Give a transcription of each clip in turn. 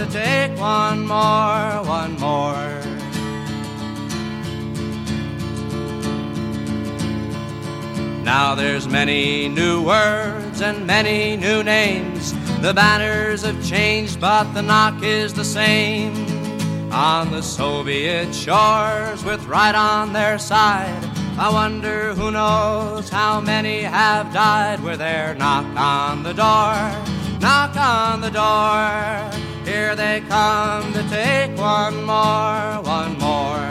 to take one more, one more. Now there's many new words and many new names. The banners have changed, but the knock is the same. On the Soviet shores, with right on their side, I wonder who knows how many have died. With their knock on the door, knock on the door. Here they come to take one more, one more.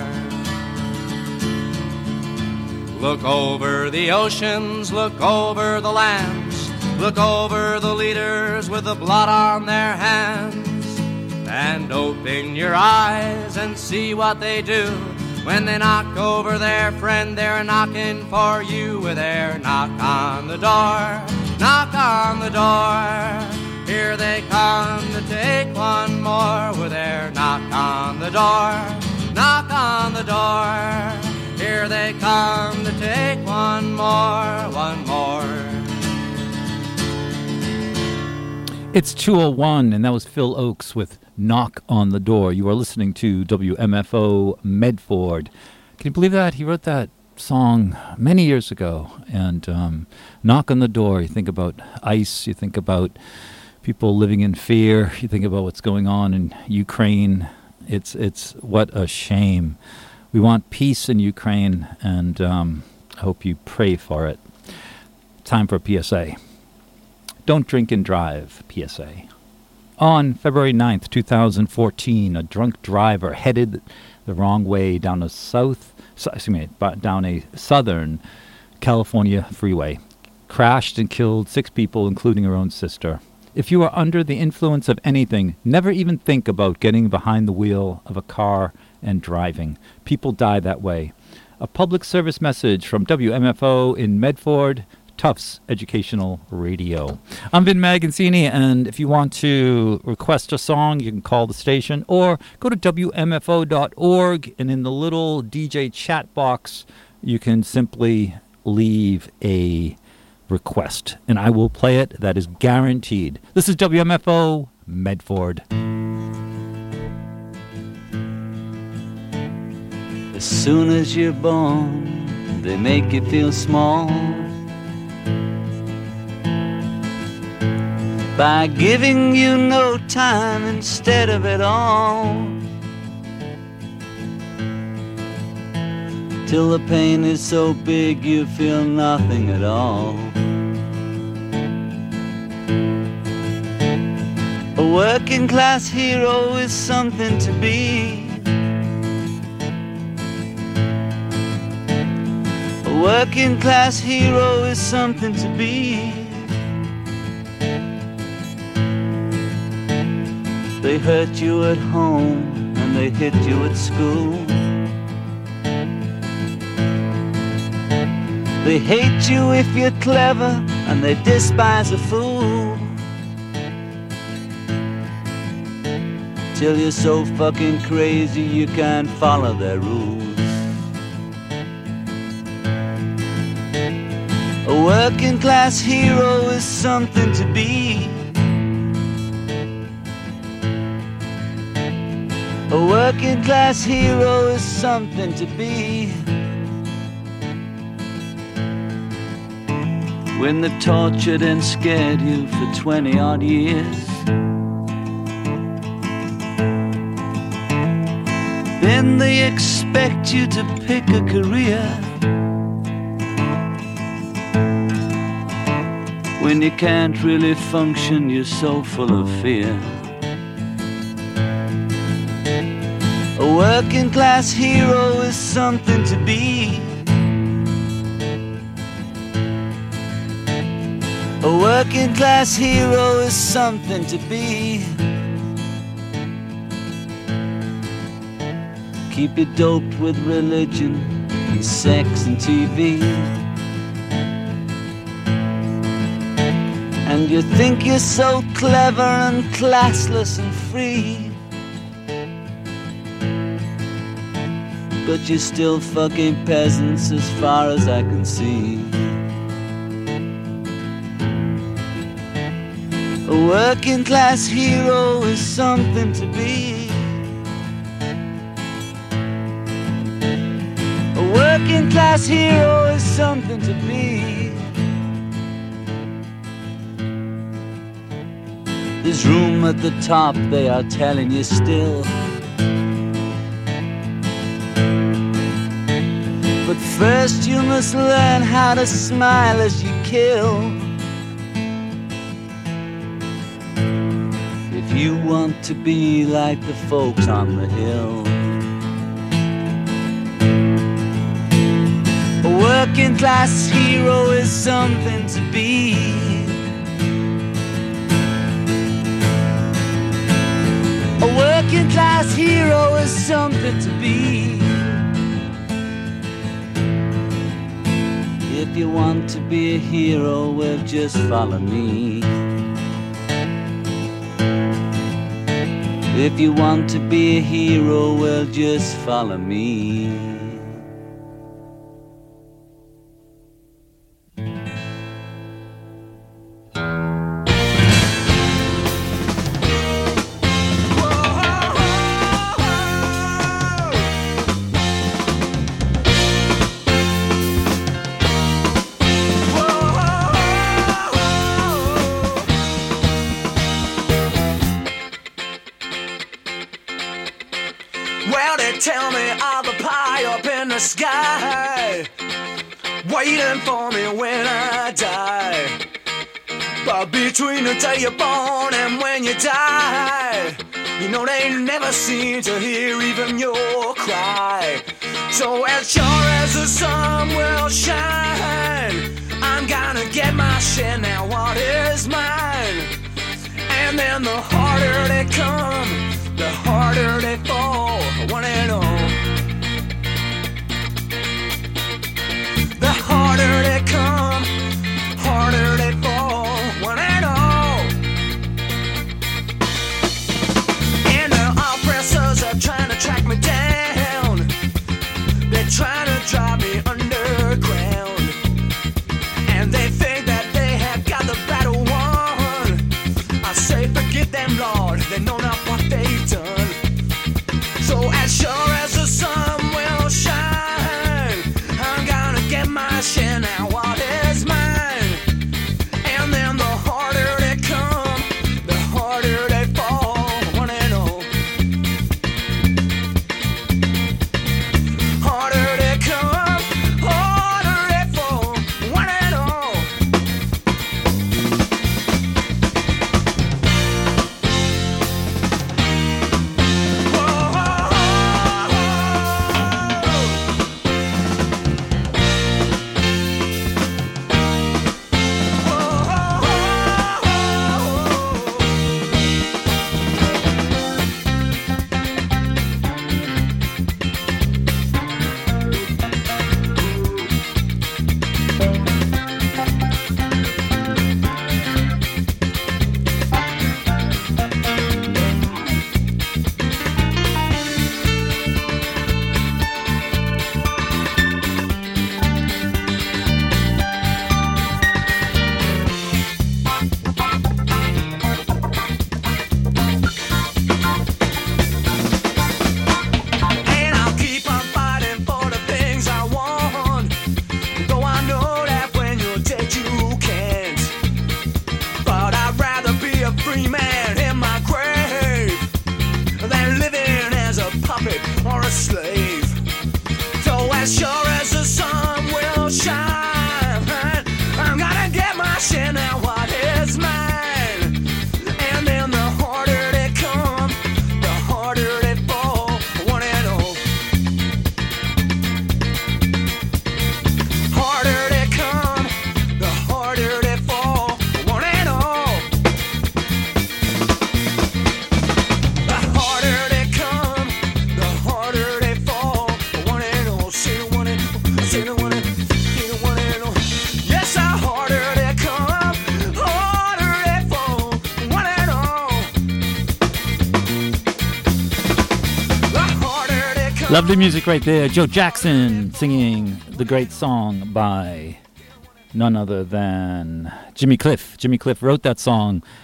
Look over the oceans, look over the lands, look over the leaders with the blood on their hands, and open your eyes and see what they do. When they knock over their friend, they're knocking for you. With their knock on the door, knock on the door. Here they come to take one more. With their knock on the door, knock on the door. Here they come to take one more, one more. It's 2:01, and that was Phil Oakes with Knock on the Door. You are listening to WMFO Medford. Can you believe that? He wrote that song many years ago. And Knock on the Door, you think about ice, you think about people living in fear, you think about what's going on in Ukraine. It's what a shame. We want peace in Ukraine, and I hope you pray for it. Time for a PSA. Don't drink and drive, PSA. On February 9th, 2014, a drunk driver headed the wrong way down a southern California freeway, crashed and killed 6 people, including her own sister. If you are under the influence of anything, never even think about getting behind the wheel of a car and driving. People die that way. A public service message from WMFO in Medford, Tufts Educational Radio. I'm Vin Magazzini, and if you want to request a song, you can call the station or go to WMFO.org, and in the little DJ chat box, you can simply leave a request, and I will play it. That is guaranteed. This is WMFO Medford. As soon as you're born, they make you feel small by giving you no time instead of it all, till the pain is so big you feel nothing at all. A working class hero is something to be. A working class hero is something to be. They hurt you at home and they hit you at school. They hate you if you're clever and they despise a fool, till you're so fucking crazy you can't follow their rules. A working class hero is something to be. A working class hero is something to be. When they've tortured and scared you for 20 odd years, then they expect you to pick a career. When you can't really function, you're so full of fear. A working class hero is something to be. A working class hero is something to be. Keep you doped with religion and sex and TV, and you think you're so clever and classless and free, but you're still fucking peasants as far as I can see. A A working class hero is something to be. A working class hero is something to be. There's room at the top, they are telling you still. But first you must learn how to smile as you kill. If you want to be like the folks on the hill. A working class hero is something to be. A working class hero is something to be. If you want to be a hero, well, just follow me. If you want to be a hero, well, just follow me. Tell me of the pie up in the sky, waiting for me when I die. But between the day you're born and when you die, you know they never seem to hear even your cry. So as sure as the sun will shine, I'm gonna get my share now, what is mine. And then the harder they come, the harder they fall, one and all. The harder they come, harder they fall, one and all. And the oppressors are trying to track me down. They're trying to drive me underground. And they think that they have got the battle won. I say forget them, Lord, they know not what they've done. So as sure as the sun will shine, I'm gonna get my share now, what is mine. And then the harder they come, the harder they fall, one and all. Harder they come, harder they fall, one and all. Lovely music right there. Joe Jackson singing the great song by none other than Jimmy Cliff. Jimmy Cliff wrote that song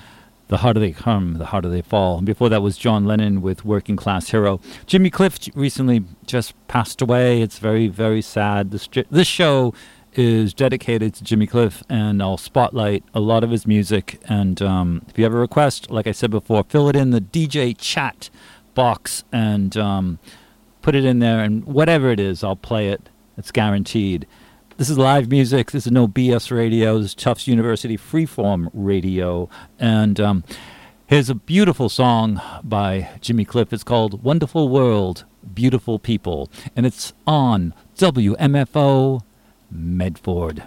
The Harder They Come, The Harder They Fall. And before that was John Lennon with Working Class Hero. Jimmy Cliff recently just passed away. It's very, very sad. This show is dedicated to Jimmy Cliff, and I'll spotlight a lot of his music. And if you have a request, like I said before, fill it in the DJ chat box and put it in there, and whatever it is, I'll play it. It's guaranteed. This is live music. This is no BS radio. This is Tufts University Freeform Radio. And here's a beautiful song by Jimmy Cliff. It's called Wonderful World, Beautiful People. And it's on WMFO Medford.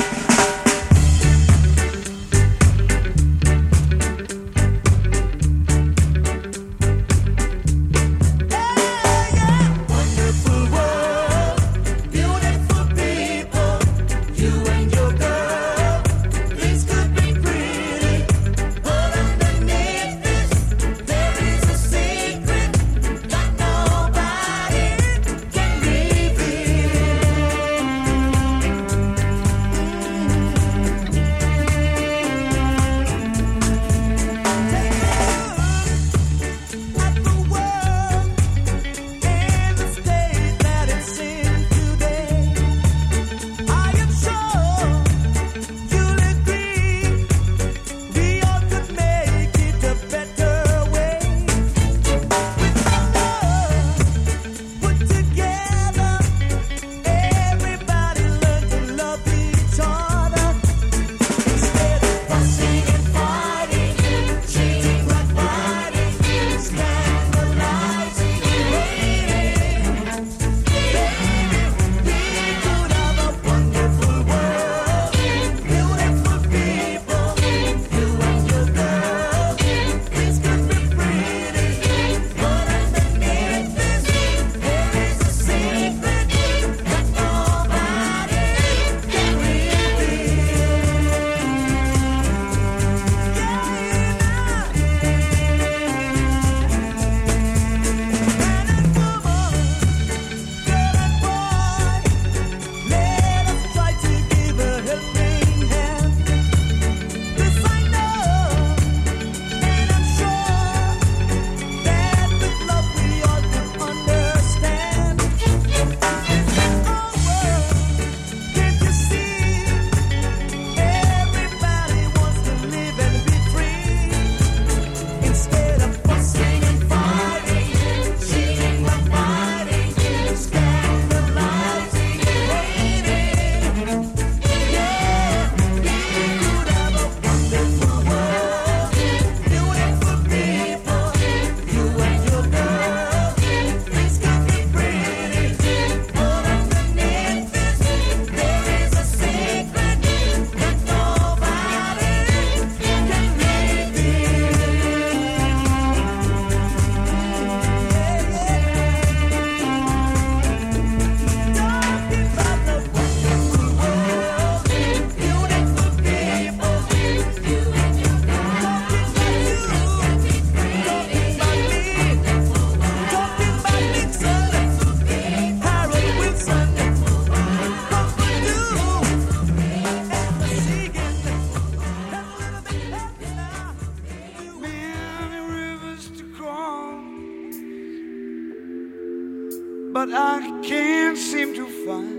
but I can't seem to find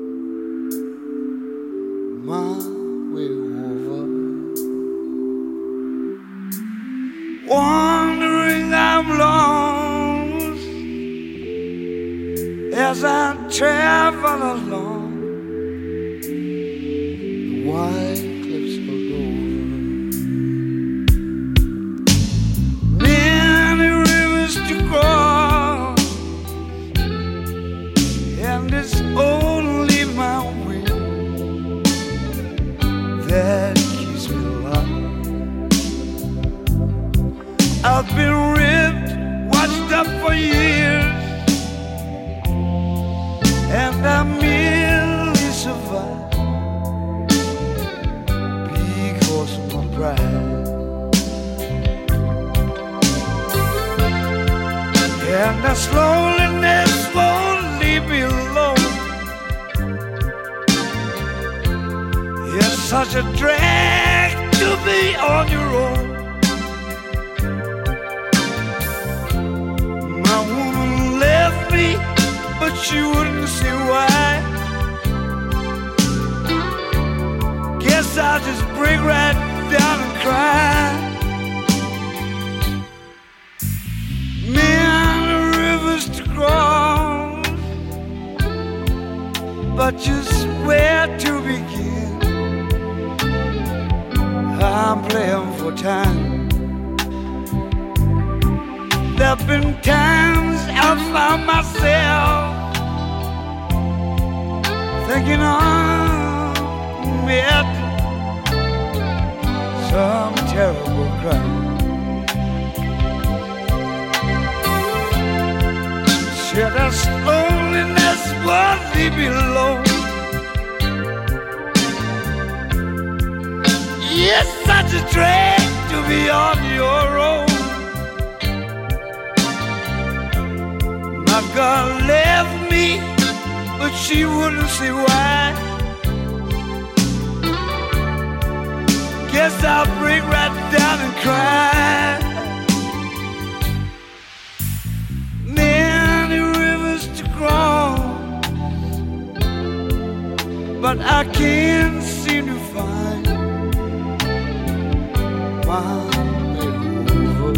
my way over. Wandering I'm lost as I travel along the white cliffs of Dover. Many rivers to cross, and it's only my will that keeps me alive. I've been ripped, washed up for years, and I merely survive because of my pride. And that loneliness won't leave me alone. It's such a drag to be on your own. she wouldn't see why. Guess I'll just break right down and cry. Many rivers to cross, but just where to begin? I'm playing for time. There've been times I found myself thinking I'm at some terrible crime. Said this loneliness won't leave me alone. It's such a drag to be on your own. My girl left me, but she wouldn't see why. Guess I'll break right down and cry. Many rivers to cross, but I can't seem to find my river.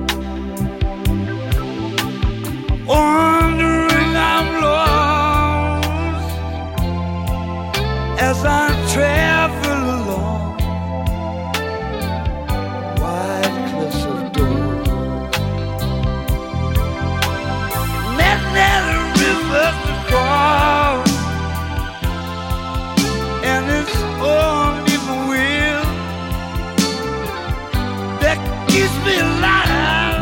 Wandering I'm lost as I travel along wide cliffs of dawn. Many rivers to cross, and it's only my will that keeps me alive.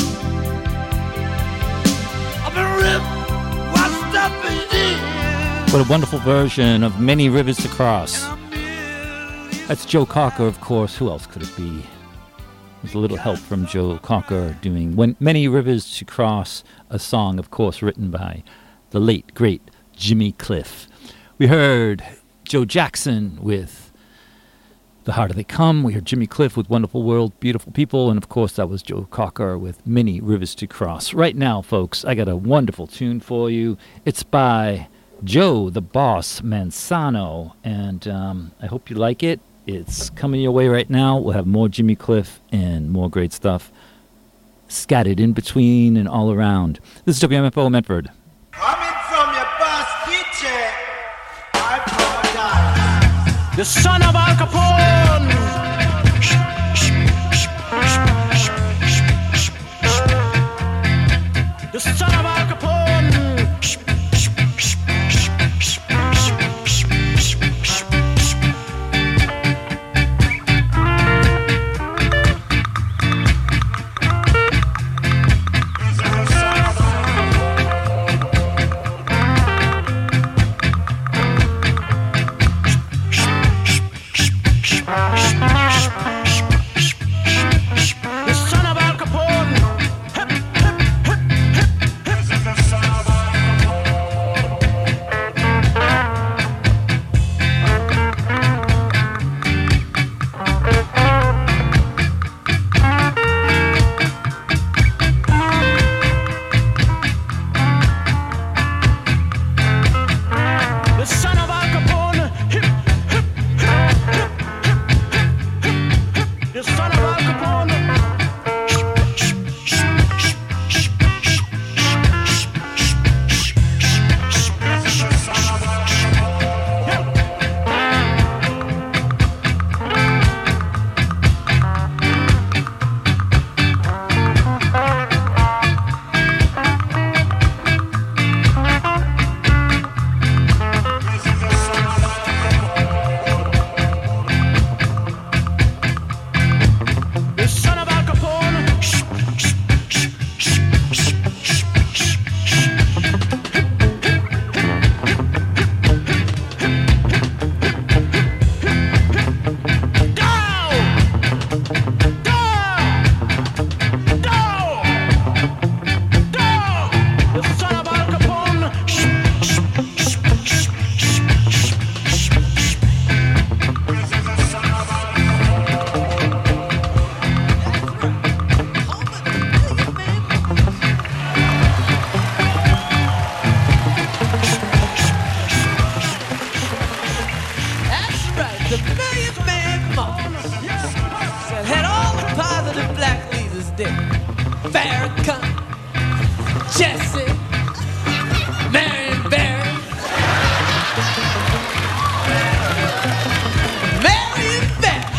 I've been ripped, washed up and dead. What a wonderful version of Many Rivers to Cross. That's Joe Cocker, of course. Who else could it be? There's a little help from Joe Cocker doing Many Rivers to Cross, a song, of course, written by the late, great Jimmy Cliff. We heard Joe Jackson with The Harder They Come. We heard Jimmy Cliff with Wonderful World, Beautiful People. And, of course, that was Joe Cocker with Many Rivers to Cross. Right now, folks, I got a wonderful tune for you. It's by Joe the Boss Mansano, and I hope you like it. It's coming your way right now. We'll have more Jimmy Cliff and more great stuff scattered in between and all around. This is WMFO Medford. Coming from your boss kitchen, I apologize. The son of Al Capone. The son of Al Capone. Dusty, Farrakhan, Jesse, Marion Barry, Marion Barry,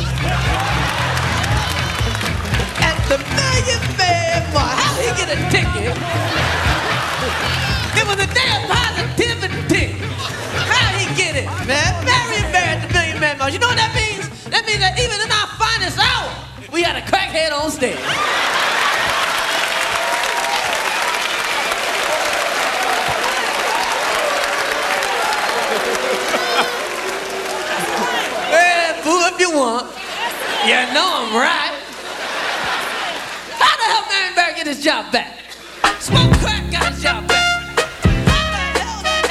and the Million Man Boy. How he get a ticket? It was a damn positivity. How he get it, man? Marion Barry at the Million Man Boy. You know what that means? That means that even in our finest hour, we had a crackhead on stage. Well, fool if you want. You know I'm right. How the hell Marion Barry get his job back? Smoke crack got his job back. How the hell that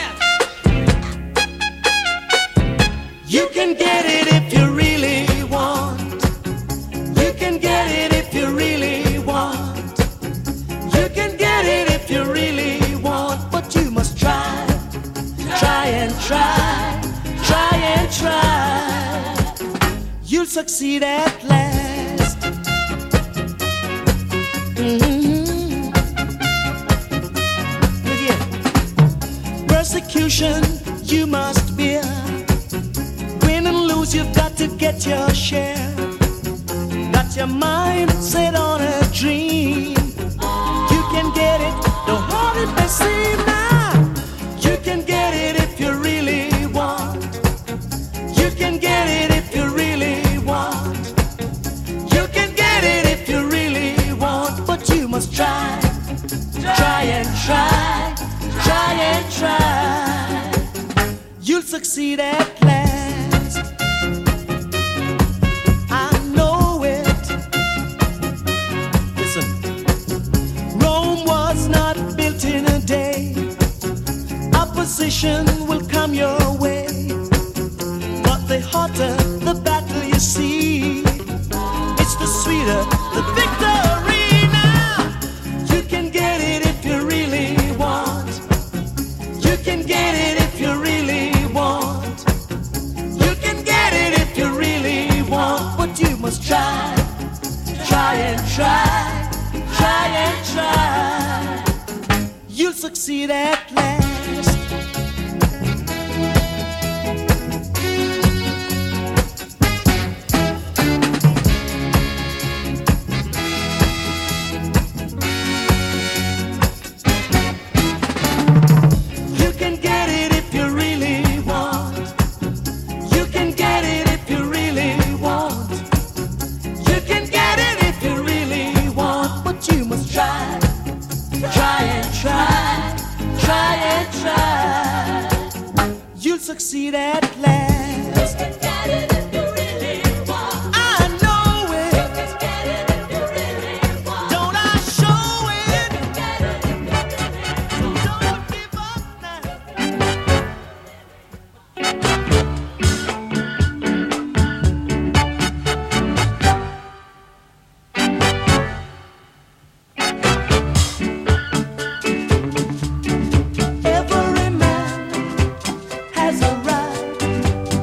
happened? You can get it if you really want. You can get it if you really want. You can get it if you really want. But you must try. Try and try. Try and try. You'll succeed at last. Look here. Persecution you must bear. Win and lose, you've got to get your share. Got your mind set on a dream. You can get it, don't hold it may seem now. You can get it if you really want. You can get it if you really want. You can get it if you really want. But you must try. Try and try. Try and try. You'll succeed at last. I know it. Listen. Rome was not built in a day. Opposition will come your way. But the hotter the battle you see, it's the sweeter the victory now. You can get it if you really want. You can get it if you really want. You can get it if you really want. But you must try. Try and try. Try and try. You'll succeed at last. You can get it if you really want. You can get it if you really want. You can get it if you really want. But you must try. Try and try. Try and try. You'll succeed at last. You can get it if you really want. I know it. You can get it if you really want. Don't I show it? You can get it if you really want. Don't give up now. Every man has a right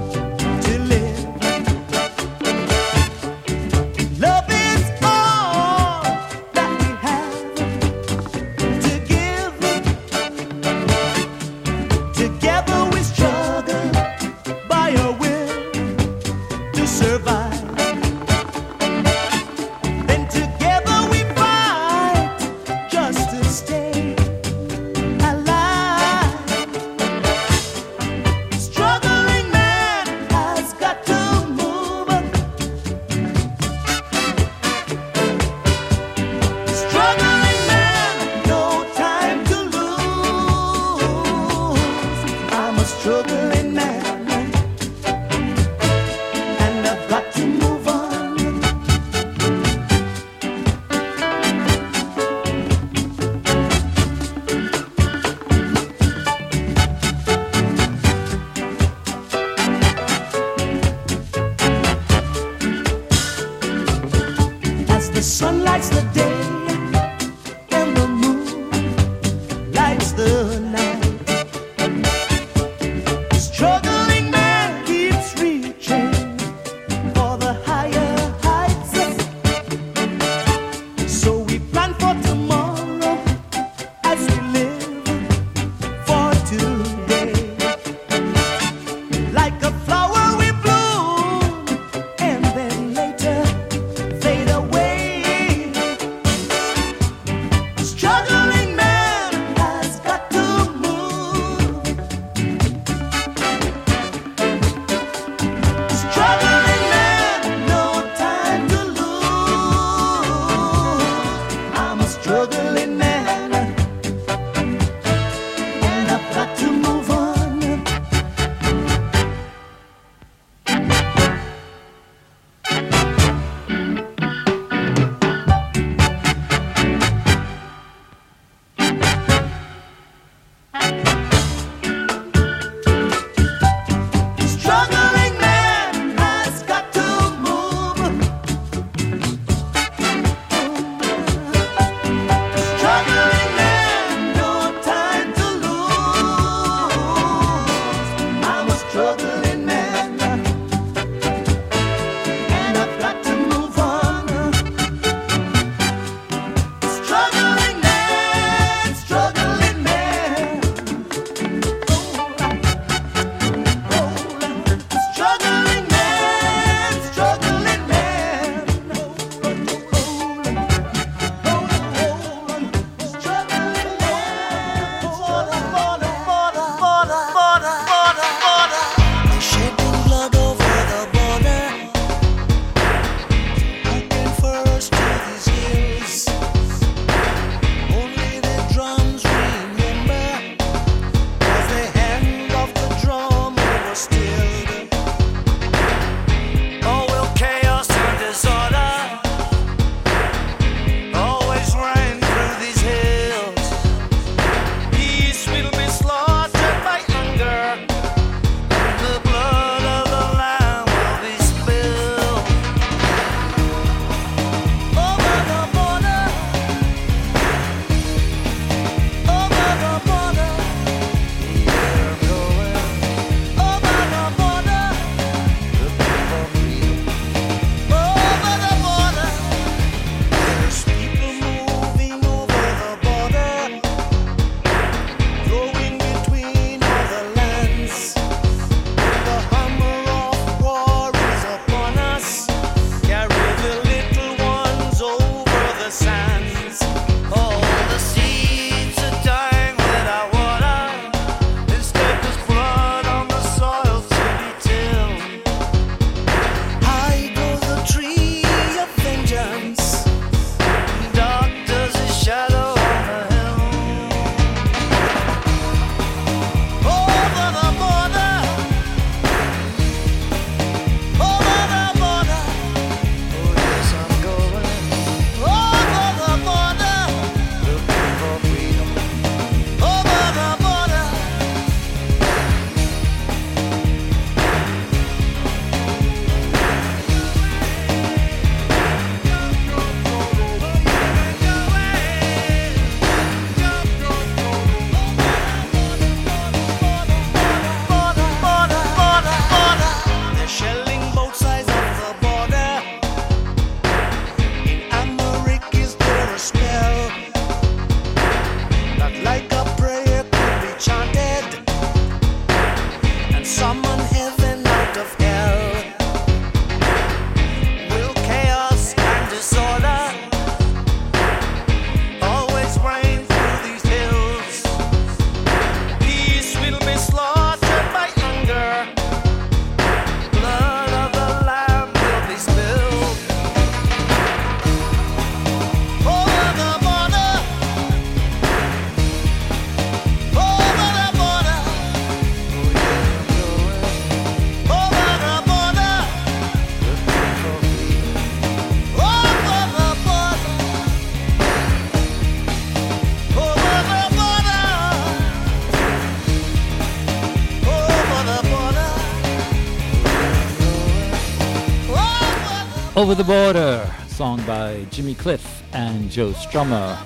Over the Border, song by Jimmy Cliff and Joe Strummer.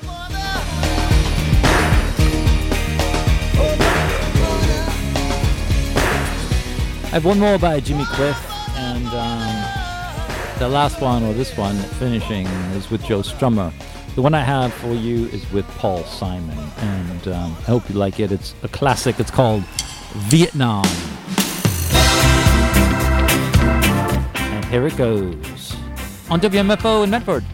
I have one more by Jimmy Cliff, and the last one, or this one, finishing, is with Joe Strummer. The one I have for you is with Paul Simon, and I hope you like it. It's a classic. It's called Vietnam. And here it goes on WMFO in Medford.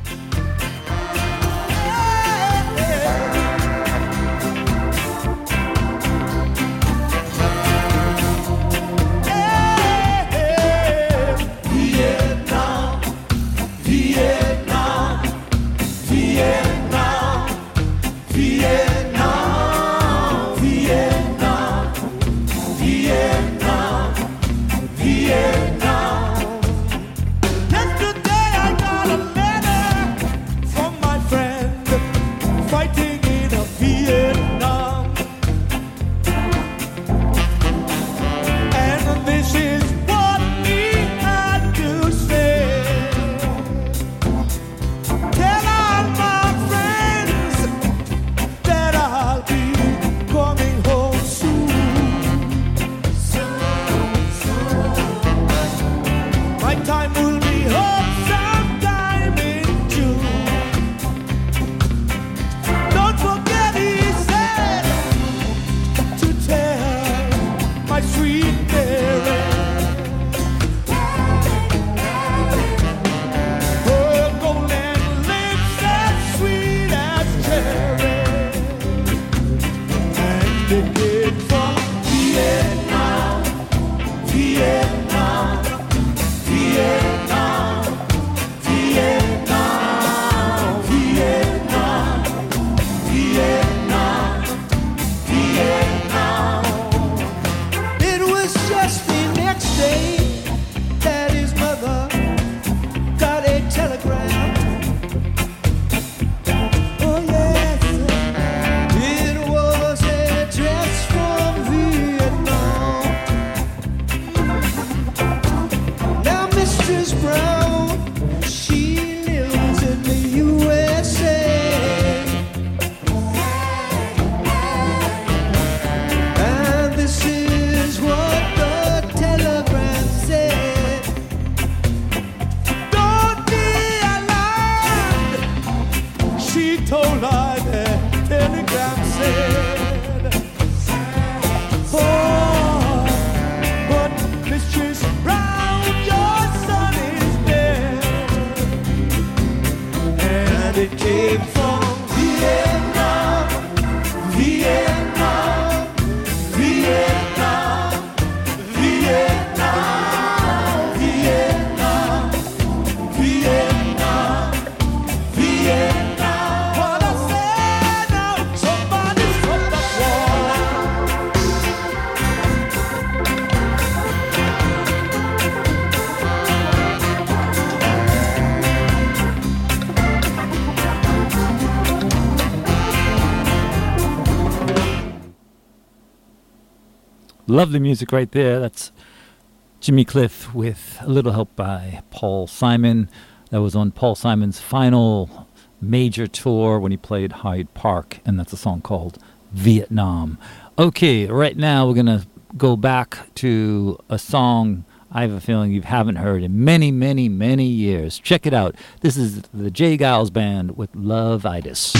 Lovely music right there. That's Jimmy Cliff with a little help by Paul Simon. That was on Paul Simon's final major tour when he played Hyde Park, and that's a song called Vietnam. Okay, right now we're going to go back to a song I have a feeling you haven't heard in many, many, many years. Check it out. This is the J. Giles Band with Love-itis.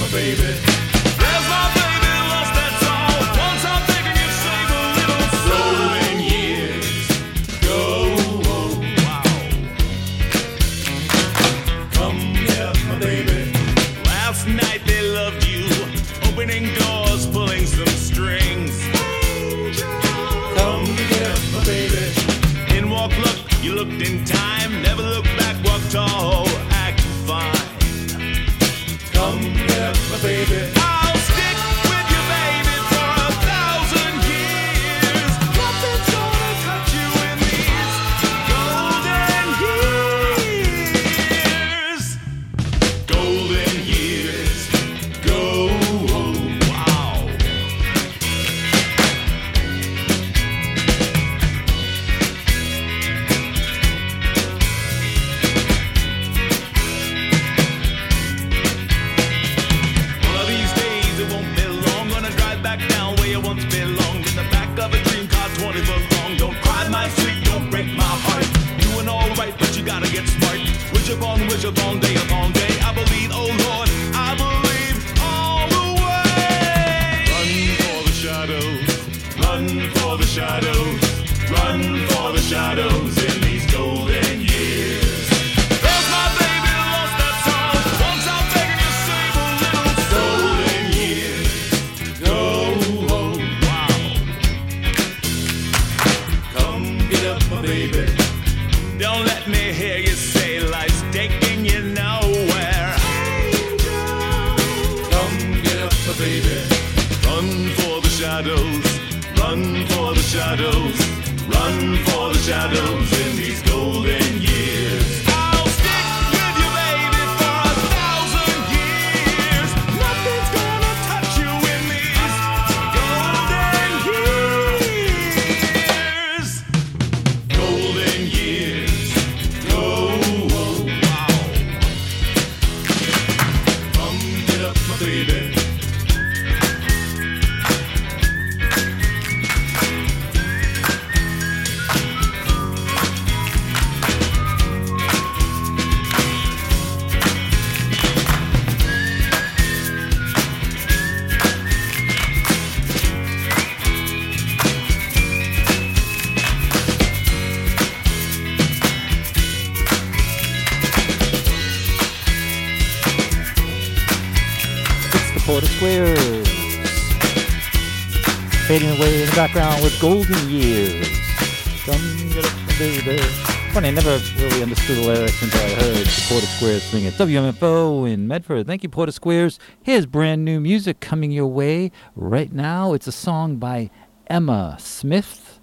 baby. There's my baby, lost that's all. Once I'm thinking you'd save a little golden years. Go, oh, wow. Come here, my baby. Last night they loved you, opening doors, pulling some strings. Come here, my baby. In walk luck, you looked in time, never look back, walk tall, act fine. Come here, my baby. I'll stick with you, baby, for 1,000 years. Nothing's gonna touch you in these golden years. Golden years. Go, oh, wow. One of these days it won't be long. Gonna drive back down where you once belonged. In the back of a dream car 20 foot long. Don't cry, my sweet, don't break my heart. Doing all right, but you gotta get smart. Wish upon day upon day. I believe, oh Lord, I believe all the way. Run for the shadows, run for the shadows, run for the shadows in these golden years. There's my baby, lost that song. Once I'm begging you, save a little golden years. Go, oh, wow. Come get up, my baby. Don't let me hear you say life's taking you nowhere. Come get up, my baby. Run for the shadows, run for the shadows, run for the shadows in these golden years. I'll stick with you, baby, for 1,000 years. Nothing's gonna touch you in these golden years. Golden years. Go, oh, wow. Come get up, my baby. It's the Porter Squares. Fading away in the background with Golden Years. Come get up, baby. Funny, I never really understood the lyrics until I heard the Porter Squares sing it. WMFO in Medford. Thank you, Porter Squares. Here's brand new music coming your way right now. It's a song by Emma Swift.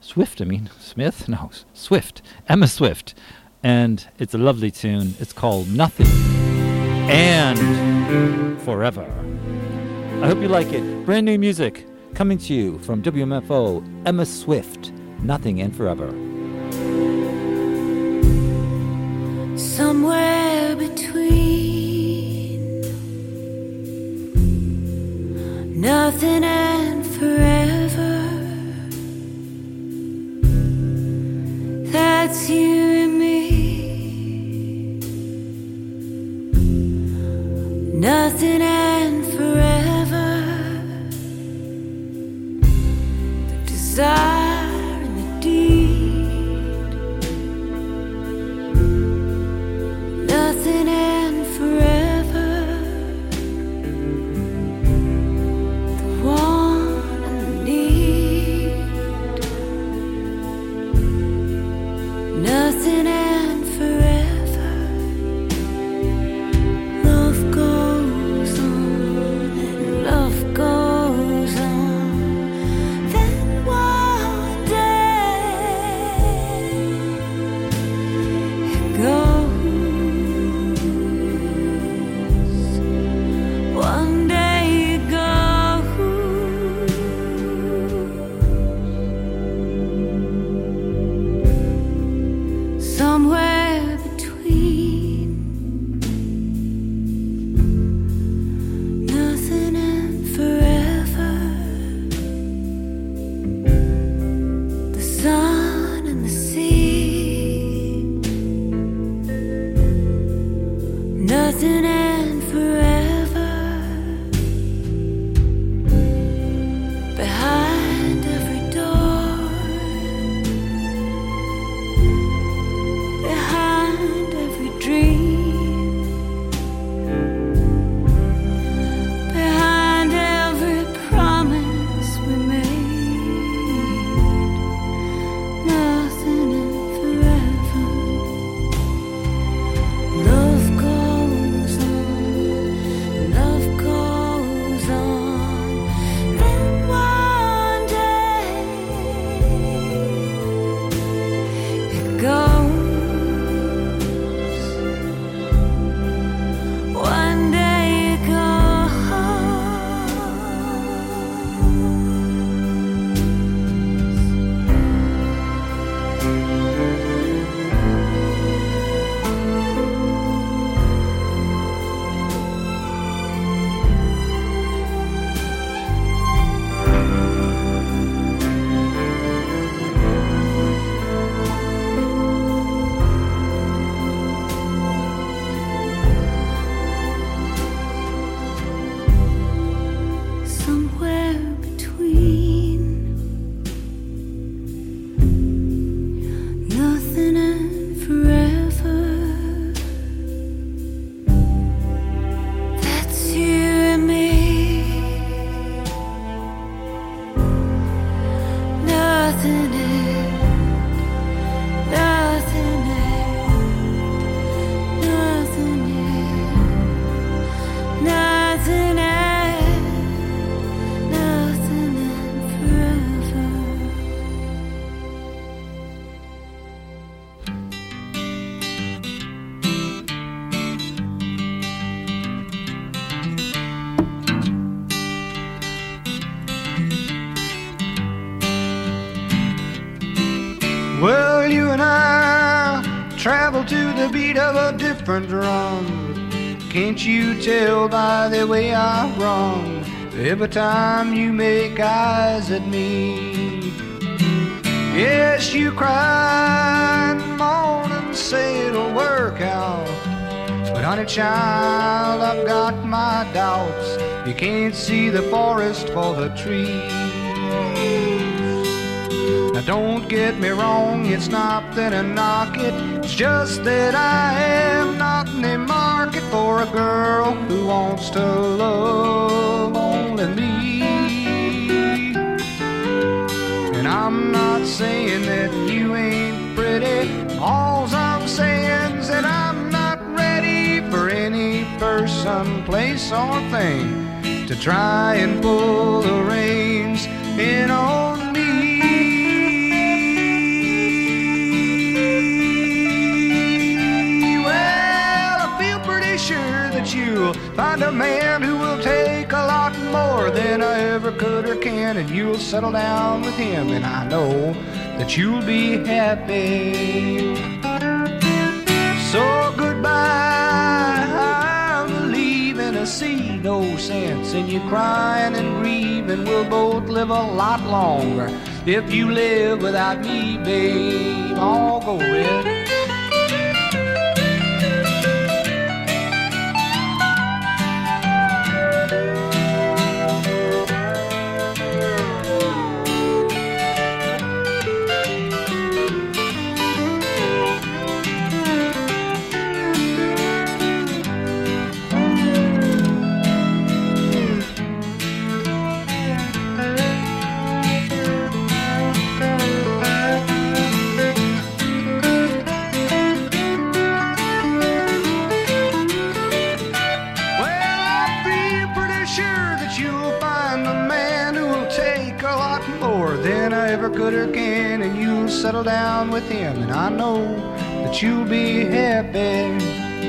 Emma Swift. And it's a lovely tune. It's called Nothing and Forever. I hope you like it. Brand new music coming to you from WMFO, Emma Swift, Nothing and Forever. Somewhere between nothing and forever, that's you and me. Nothing and forever, the desire and the deed. Nothing and forever, the want and the need. Nothing and forever, love goes on and love goes on. Then one day it goes. One day it goes. Somewhere between nothing and forever, the sun and the sea. Nothing and forever, travel to the beat of a different drum. Can't you tell by the way I run every time you make eyes at me? Yes, you cry and moan and say it'll work out, but honey child, I've got my doubts. You can't see the forest for the trees. Now don't get me wrong, it's not that I knock it, it's just that I am not in the market for a girl who wants to love only me. And I'm not saying that you ain't pretty, all I'm saying is that I'm not ready for any person, place, or thing to try and pull the reins in on me. You'll find a man who will take a lot more than I ever could or can, and you'll settle down with him, and I know that you'll be happy. So goodbye, I'm leaving. I see no sense in you crying and grieving. We'll both live a lot longer if you live without me, babe. I'll go red. Could or can, and you'll settle down with him, and I know that you'll be happy.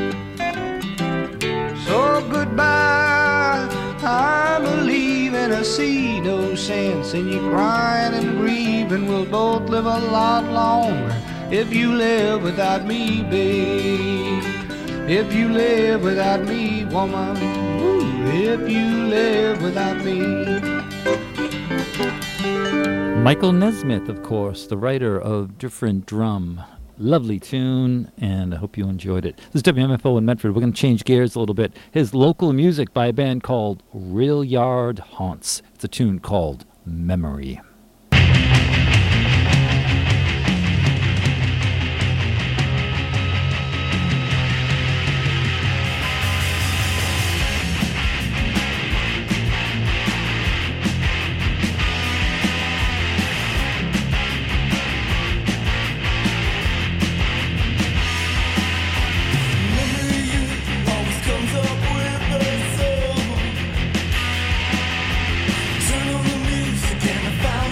So goodbye, I'm leaving. I see no sense in you crying and grieving. We'll both live a lot longer if you live without me, babe. If you live without me, woman. Ooh, if you live without me. Michael Nesmith, of course, the writer of Different Drum. Lovely tune, and I hope you enjoyed it. This is WMFO in Medford. We're going to change gears a little bit. Here's local music by a band called Real Yard Haunts. It's a tune called Memory. Turn on the music and I find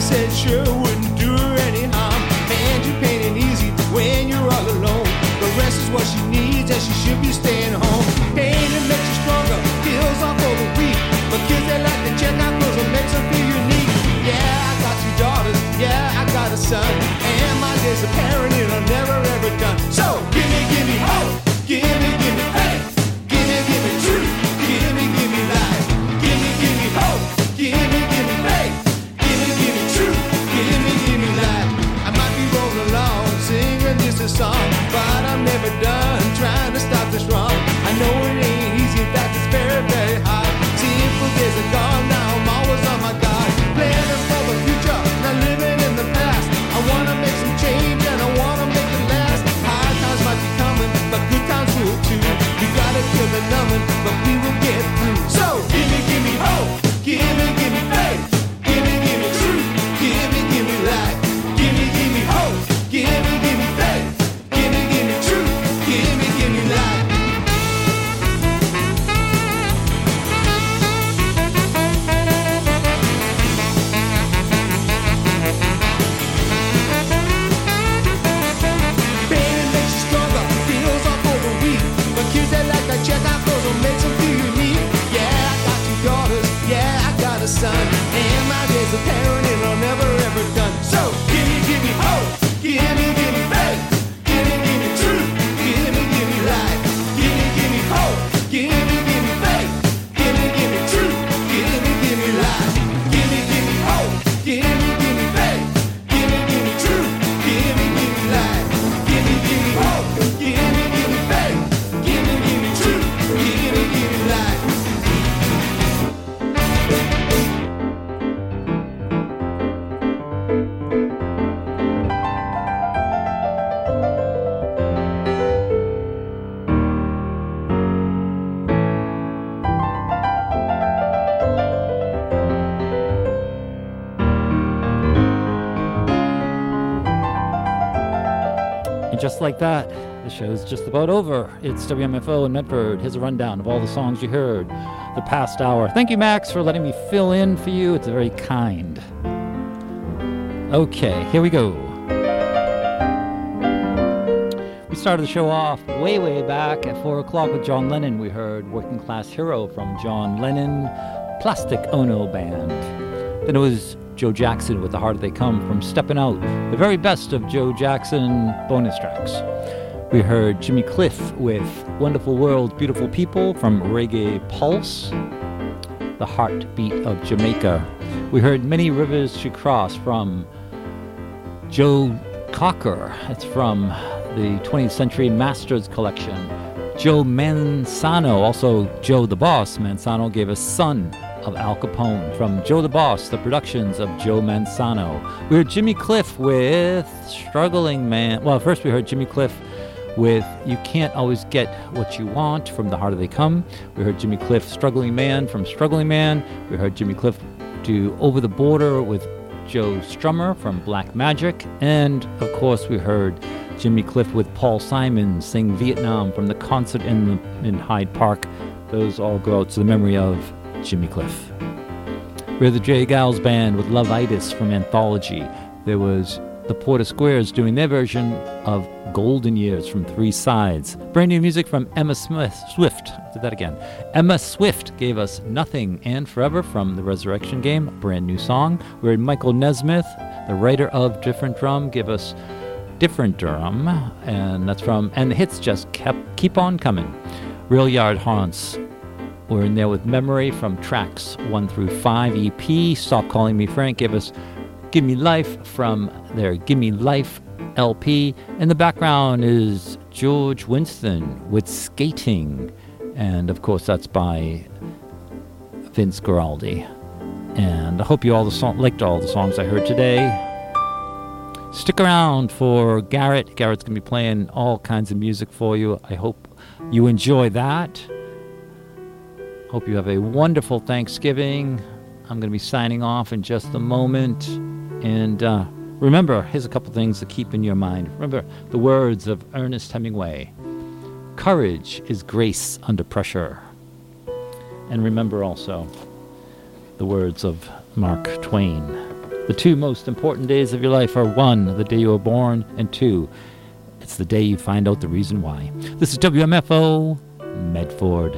said sure wouldn't do her any harm. And you're painting easy when you're all alone. The rest is what she needs and she should be staying home. Pain it makes you stronger, heals off all the weak. But kids they like to check out clothes and makes them feel unique. Yeah, I got 2 daughters, yeah, I got a son. And my days of parenting are never ever done. So give me hope, give me faith, give me truth, give me life. Give me hope, give me faith, give me truth, give me life. I might be rolling along, singing just a song, but I'm never done trying to stop this wrong. I know it ain't easy, in fact it's very, very hard. Simple days are gone, now I'm always on my guard. Planning for the future, not living in the past. I wanna make some change and I wanna make it last. Hard times might be coming, but good times will too. We gotta kill the numbing, but we will get through. So give me hope, give me faith, give me truth, give me life. Give me hope, give me faith, give me truth, give me life. Pain makes you stronger, heals off all the weak. But kids they like to check out clothes and makes them feel unique. Yeah, I got 2 daughters, yeah, I got a son. And my days of parenting are never ever done. So give me hope, give me faith, give me truth, give me life. Give me hope, give me faith, give me truth, give me life. Give me hope, give me faith, give me truth, give me life. Give me hope, give me faith, give me truth, give me life. And just like that, the show's just about over. It's WMFO in Medford. Here's a rundown of all the songs you heard the past hour. Thank you, Max, for letting me fill in for you. It's very kind. Okay, here we go. We started the show off way back at 4 o'clock with John Lennon. We heard Working Class Hero from John Lennon, Plastic Ono Band. Then it was Joe Jackson with The Harder They Come from Steppin' Out, the very best of Joe Jackson bonus tracks. We heard Jimmy Cliff with Wonderful World, Beautiful People from Reggae Pulse, the heartbeat of Jamaica. We heard Many Rivers She Crossed from Joe Cocker. It's from the 20th Century Masters collection. Joe Manzano, also Joe the Boss Manzano, gave us Son of Al Capone from Joe the Boss, the productions of Joe Manzano. We heard Jimmy Cliff with Struggling Man. Well, first we heard Jimmy Cliff with You Can't Always Get What You Want from The Harder They Come. We heard Jimmy Cliff, Struggling Man from Struggling Man. We heard Jimmy Cliff do Over the Border with Joe Strummer from Black Magic. And, of course, we heard Jimmy Cliff with Paul Simon sing Vietnam from the concert in Hyde Park. Those all go out to the memory of Jimmy Cliff. We had the J. Giles Band with Love-itis from Anthology. There was the Porter Squares doing their version of Golden Years from Three Sides. Brand new music from Emma Swift. Did that again. Emma Swift gave us Nothing and Forever from The Resurrection Game, a brand new song. We had Michael Nesmith, the writer of Different Drum, give us Different Drum, and that's from And the Hits Just Keep On Coming. Real Yard Haunts. We're in there with Memory from tracks 1 through 5 EP. Stop Calling Me Frank gave us Give Me Life from their Give Me Life LP. In the background is George Winston with Skating. And of course that's by Vince Guaraldi. And I hope you all liked all the songs I heard today. Stick around for Garrett. Garrett's going to be playing all kinds of music for you. I hope you enjoy that. Hope you have a wonderful Thanksgiving. I'm going to be signing off in just a moment. And remember, here's a couple things to keep in your mind. Remember the words of Ernest Hemingway. Courage is grace under pressure. And remember also the words of Mark Twain. The two most important days of your life are 1, the day you were born, and 2, it's the day you find out the reason why. This is WMFO, Medford.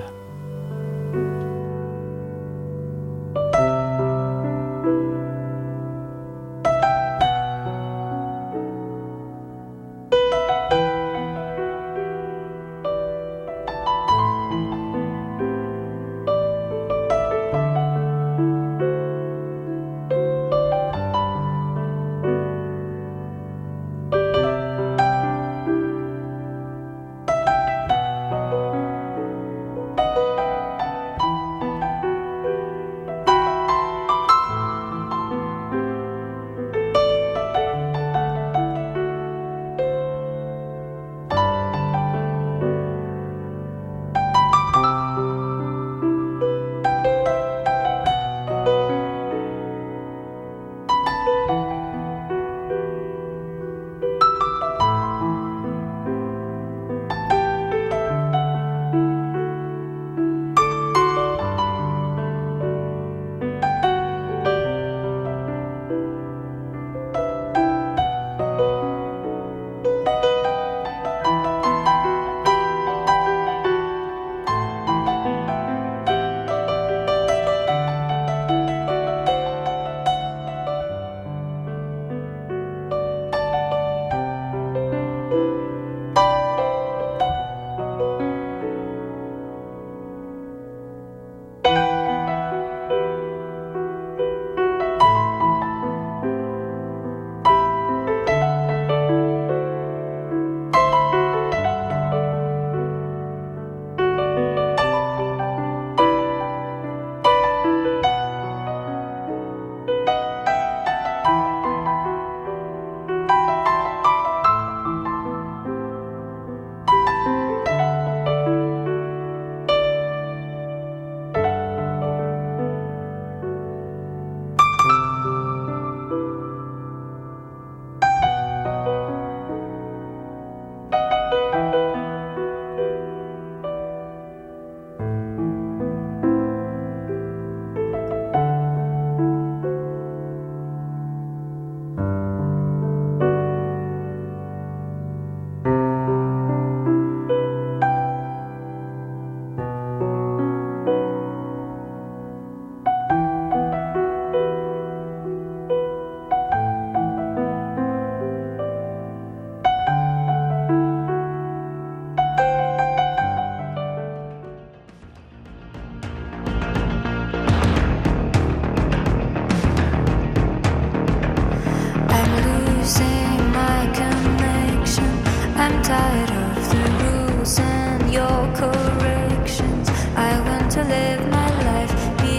I'm tired of the rules and your code.